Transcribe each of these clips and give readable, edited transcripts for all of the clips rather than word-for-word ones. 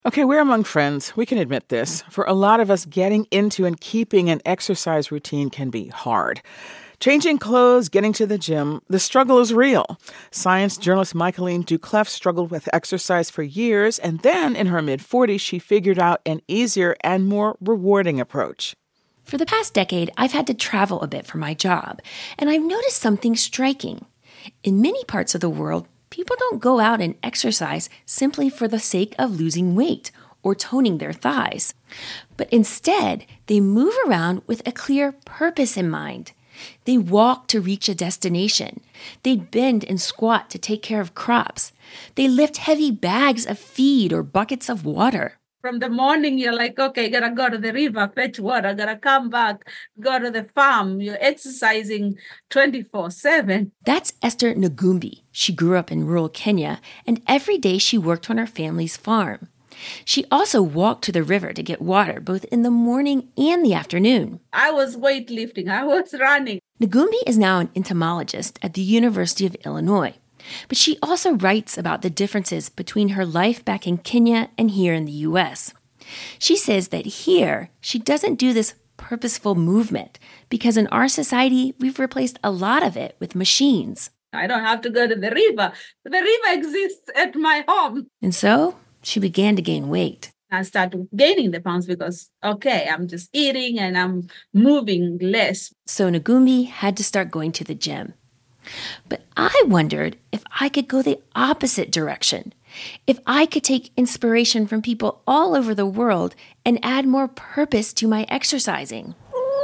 Okay, we're among friends. We can admit this. For a lot of us, getting into and keeping an exercise routine can be hard. Changing clothes, getting to the gym, the struggle is real. Science journalist Michaeline Doucleff struggled with exercise for years, and then in her mid-40s, she figured out an easier and more rewarding approach. For the past decade, I've had to travel a bit for my job, and I've noticed something striking. In many parts of the world, people don't go out and exercise simply for the sake of losing weight or toning their thighs. But instead, they move around with a clear purpose in mind. They walk to reach a destination. They bend and squat to take care of crops. They lift heavy bags of feed or buckets of water. From the morning, you're like, okay, gotta go to the river, fetch water, gotta come back, go to the farm. You're exercising 24/7. That's Esther Ngumbi. She grew up in rural Kenya, and every day she worked on her family's farm. She also walked to the river to get water, both in the morning and the afternoon. I was weightlifting. I was running. Ngumbi is now an entomologist at the University of Illinois. But she also writes about the differences between her life back in Kenya and here in the U.S. She says that here, she doesn't do this purposeful movement because in our society, we've replaced a lot of it with machines. I don't have to go to the river. The river exists at my home. And so she began to gain weight. I started gaining the pounds because, okay, I'm just eating and I'm moving less. So Ngumbi had to start going to the gym. But I wondered if I could go the opposite direction, if I could take inspiration from people all over the world and add more purpose to my exercising.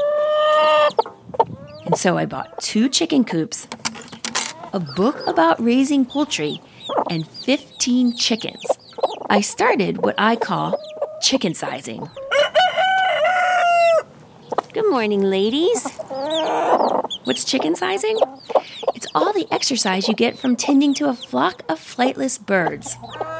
And so I bought 2 chicken coops, a book about raising poultry, and 15 chickens. I started what I call chicken sizing. Good morning, ladies. What's chicken sizing? It's all the exercise you get from tending to a flock of flightless birds.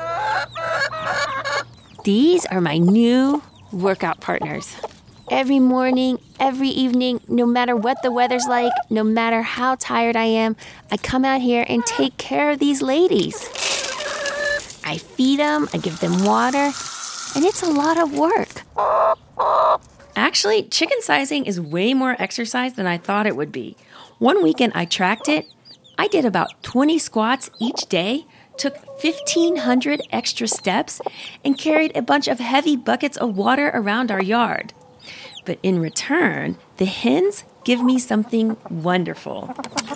These are my new workout partners. Every morning, every evening, no matter what the weather's like, no matter how tired I am, I come out here and take care of these ladies. I feed them, I give them water, and it's a lot of work. Actually, chicken sizing is way more exercise than I thought it would be. One weekend I tracked it. I did about 20 squats each day, took 1,500 extra steps, and carried a bunch of heavy buckets of water around our yard. But in return, the hens give me something wonderful.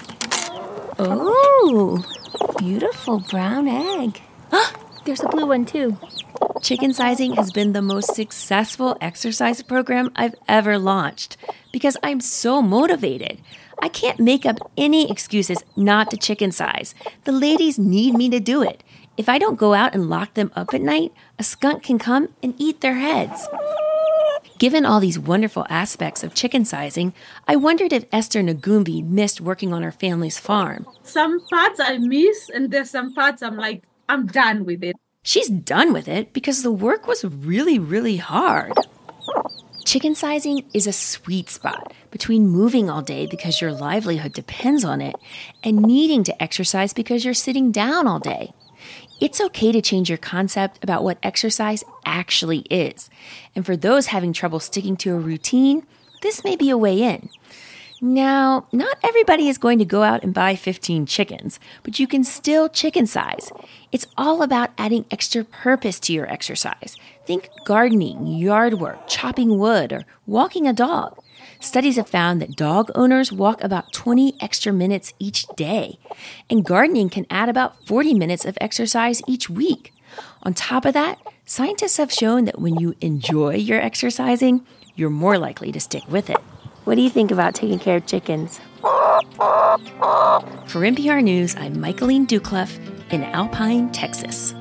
Oh, beautiful brown egg. There's a blue one too. Chicken sizing has been the most successful exercise program I've ever launched because I'm so motivated. I can't make up any excuses not to chicken size. The ladies need me to do it. If I don't go out and lock them up at night, a skunk can come and eat their heads. Given all these wonderful aspects of chicken sizing, I wondered if Esther Ngumbi missed working on her family's farm. Some parts I miss, and there's some parts I'm like, I'm done with it. She's done with it because the work was really, really hard. Chicken sizing is a sweet spot between moving all day because your livelihood depends on it and needing to exercise because you're sitting down all day. It's okay to change your concept about what exercise actually is. And for those having trouble sticking to a routine, this may be a way in. Now, not everybody is going to go out and buy 15 chickens, but you can still chicken size. It's all about adding extra purpose to your exercise. Think gardening, yard work, chopping wood, or walking a dog. Studies have found that dog owners walk about 20 extra minutes each day, and gardening can add about 40 minutes of exercise each week. On top of that, scientists have shown that when you enjoy your exercising, you're more likely to stick with it. What do you think about taking care of chickens? For NPR News, I'm Michaeline Doucleff in Alpine, Texas.